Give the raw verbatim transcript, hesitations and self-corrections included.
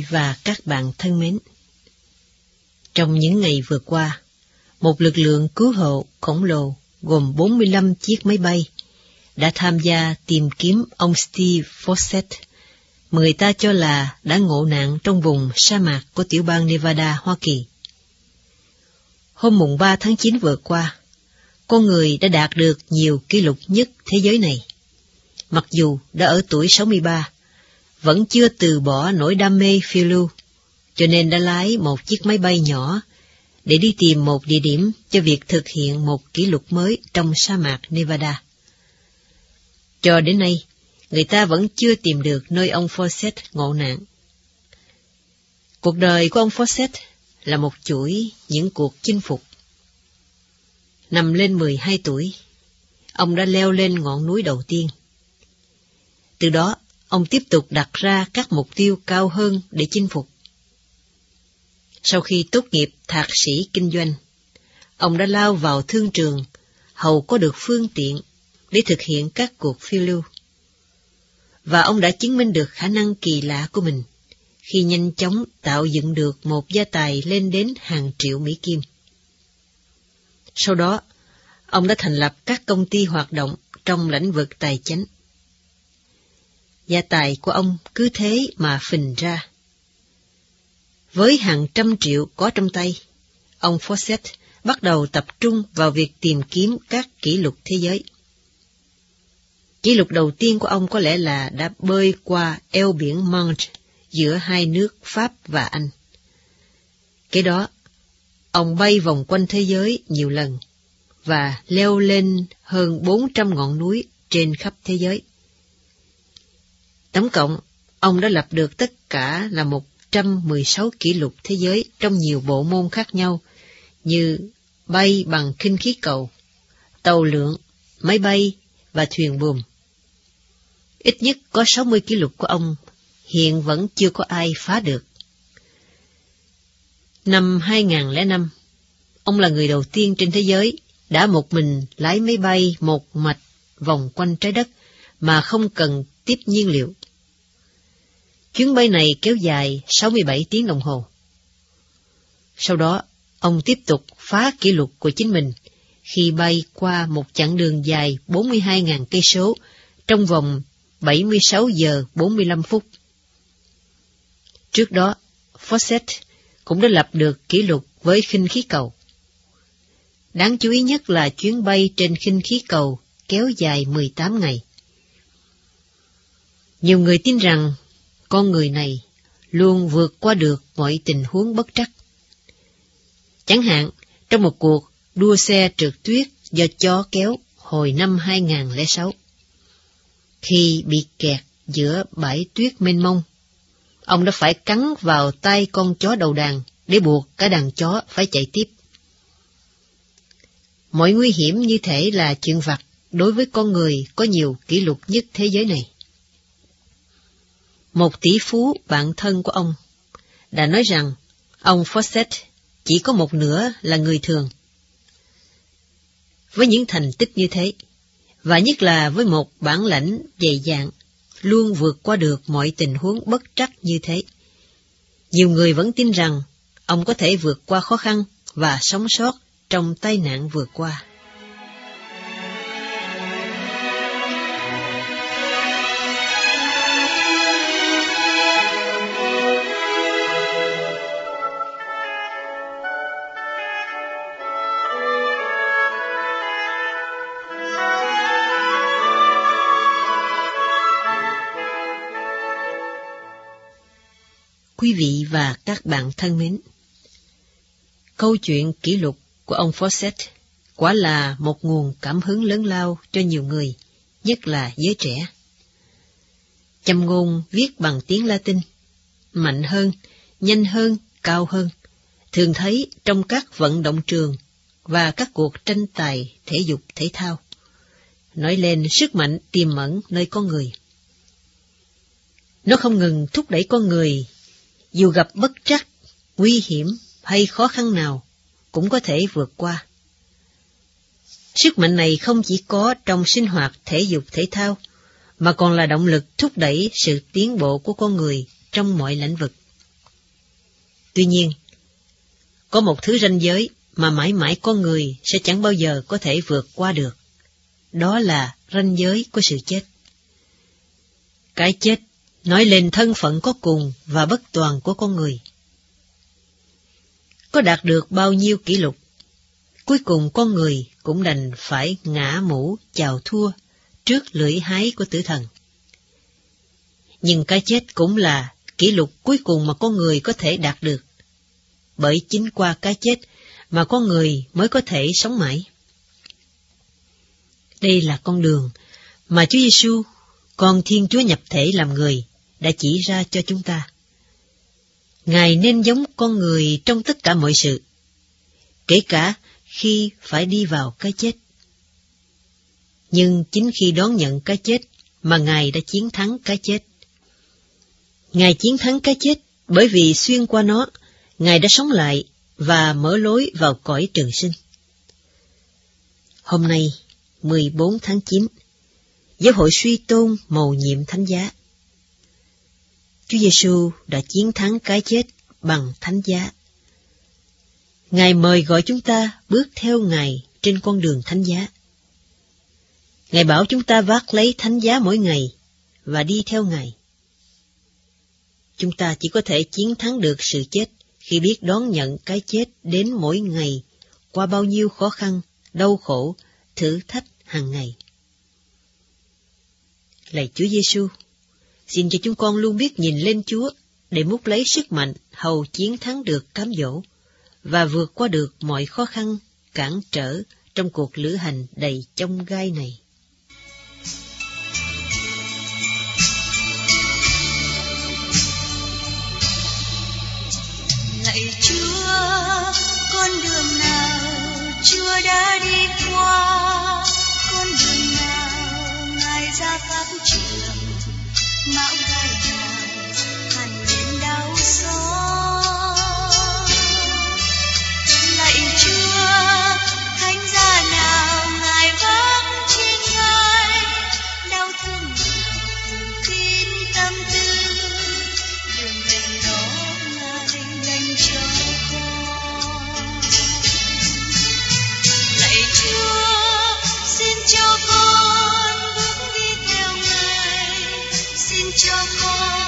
và các bạn thân mến, trong những ngày vừa qua, một lực lượng cứu hộ khổng lồ gồm bốn mươi lăm chiếc máy bay đã tham gia tìm kiếm ông Steve Fossett, mà người ta cho là đã ngộ nạn trong vùng sa mạc của tiểu bang Nevada, Hoa Kỳ. Hôm mùng ba tháng chín vừa qua, con người đã đạt được nhiều kỷ lục nhất thế giới này. Mặc dù đã ở tuổi sáu mươi ba, vẫn chưa từ bỏ nỗi đam mê phiêu lưu, cho nên đã lái một chiếc máy bay nhỏ để đi tìm một địa điểm cho việc thực hiện một kỷ lục mới trong sa mạc Nevada. Cho đến nay, người ta vẫn chưa tìm được nơi ông Fossett ngộ nạn. Cuộc đời của ông Fossett là một chuỗi những cuộc chinh phục. Năm lên mười hai tuổi, ông đã leo lên ngọn núi đầu tiên. Từ đó, ông tiếp tục đặt ra các mục tiêu cao hơn để chinh phục. Sau khi tốt nghiệp thạc sĩ kinh doanh, ông đã lao vào thương trường, hầu có được phương tiện để thực hiện các cuộc phiêu lưu. Và ông đã chứng minh được khả năng kỳ lạ của mình khi nhanh chóng tạo dựng được một gia tài lên đến hàng triệu Mỹ Kim. Sau đó, ông đã thành lập các công ty hoạt động trong lĩnh vực tài chính. Gia tài của ông cứ thế mà phình ra. Với hàng trăm triệu có trong tay, ông Fossett bắt đầu tập trung vào việc tìm kiếm các kỷ lục thế giới. Kỷ lục đầu tiên của ông có lẽ là đã bơi qua eo biển Manche giữa hai nước Pháp và Anh. Kế đó, ông bay vòng quanh thế giới nhiều lần và leo lên hơn bốn trăm ngọn núi trên khắp thế giới. Tổng cộng, ông đã lập được tất cả là một trăm mười sáu kỷ lục thế giới trong nhiều bộ môn khác nhau như bay bằng khinh khí cầu, tàu lượn, máy bay và thuyền buồm. Ít nhất có sáu mươi kỷ lục của ông hiện vẫn chưa có ai phá được. Năm hai nghìn lẻ năm, ông là người đầu tiên trên thế giới đã một mình lái máy bay một mạch vòng quanh trái đất mà không cần tiếp nhiên liệu. Chuyến bay này kéo dài sáu mươi bảy tiếng đồng hồ. Sau đó, ông tiếp tục phá kỷ lục của chính mình khi bay qua một chặng đường dài bốn mươi hai nghìn cây số trong vòng bảy mươi sáu giờ bốn mươi lăm phút. Trước đó, Fossett cũng đã lập được kỷ lục với khinh khí cầu. Đáng chú ý nhất là chuyến bay trên khinh khí cầu kéo dài mười tám ngày. Nhiều người tin rằng con người này luôn vượt qua được mọi tình huống bất trắc. Chẳng hạn, trong một cuộc đua xe trượt tuyết do chó kéo hồi năm hai nghìn lẻ sáu, khi bị kẹt giữa bãi tuyết mênh mông, ông đã phải cắn vào tay con chó đầu đàn để buộc cả đàn chó phải chạy tiếp. Mọi nguy hiểm như thể là chuyện vặt đối với con người có nhiều kỷ lục nhất thế giới này. Một tỷ phú bạn thân của ông đã nói rằng ông Fossett chỉ có một nửa là người thường. Với những thành tích như thế, và nhất là với một bản lãnh dày dạn, luôn vượt qua được mọi tình huống bất trắc như thế, nhiều người vẫn tin rằng ông có thể vượt qua khó khăn và sống sót trong tai nạn vừa qua. Quý vị và các bạn thân mến, câu chuyện kỷ lục của ông Fossett quả là một nguồn cảm hứng lớn lao cho nhiều người, nhất là giới trẻ. Châm ngôn viết bằng tiếng Latin, mạnh hơn, nhanh hơn, cao hơn, thường thấy trong các vận động trường và các cuộc tranh tài thể dục thể thao, nói lên sức mạnh tiềm ẩn nơi con người. Nó không ngừng thúc đẩy con người, dù gặp bất trắc, nguy hiểm hay khó khăn nào, cũng có thể vượt qua. Sức mạnh này không chỉ có trong sinh hoạt thể dục thể thao, mà còn là động lực thúc đẩy sự tiến bộ của con người trong mọi lĩnh vực. Tuy nhiên, có một thứ ranh giới mà mãi mãi con người sẽ chẳng bao giờ có thể vượt qua được. Đó là ranh giới của sự chết. Cái chết nói lên thân phận có cùng và bất toàn của con người. Có đạt được bao nhiêu kỷ lục, cuối cùng con người cũng đành phải ngã mũ chào thua trước lưỡi hái của tử thần. Nhưng cái chết cũng là kỷ lục cuối cùng mà con người có thể đạt được, bởi chính qua cái chết mà con người mới có thể sống mãi. Đây là con đường mà Chúa Giêsu, con Thiên Chúa nhập thể làm người, đã chỉ ra cho chúng ta. Ngài nên giống con người trong tất cả mọi sự, kể cả khi phải đi vào cái chết. Nhưng chính khi đón nhận cái chết mà Ngài đã chiến thắng cái chết. Ngài chiến thắng cái chết bởi vì xuyên qua nó, Ngài đã sống lại và mở lối vào cõi trường sinh. Hôm nay, mười bốn tháng chín, Giáo hội suy tôn mầu nhiệm thánh giá. Chúa Giêsu đã chiến thắng cái chết bằng thánh giá. Ngài mời gọi chúng ta bước theo Ngài trên con đường thánh giá. Ngài bảo chúng ta vác lấy thánh giá mỗi ngày và đi theo Ngài. Chúng ta chỉ có thể chiến thắng được sự chết khi biết đón nhận cái chết đến mỗi ngày qua bao nhiêu khó khăn, đau khổ, thử thách hàng ngày. Lạy Chúa Giêsu, xin cho chúng con luôn biết nhìn lên Chúa để múc lấy sức mạnh hầu chiến thắng được cám dỗ và vượt qua được mọi khó khăn, cản trở trong cuộc lữ hành đầy chông gai này. Lạy Chúa, con đường nào Chúa đã đi qua, con đường nào Ngài ra các trường, mão gai nào hằn lên đau xót. Lạy Chúa, thánh giá nào Ngài vác trên vai, đau thương nào kín tâm tư, đường tình đó Ngài dành cho con. Lạy Chúa, xin cho con bước đi theo Ngài, xin cho con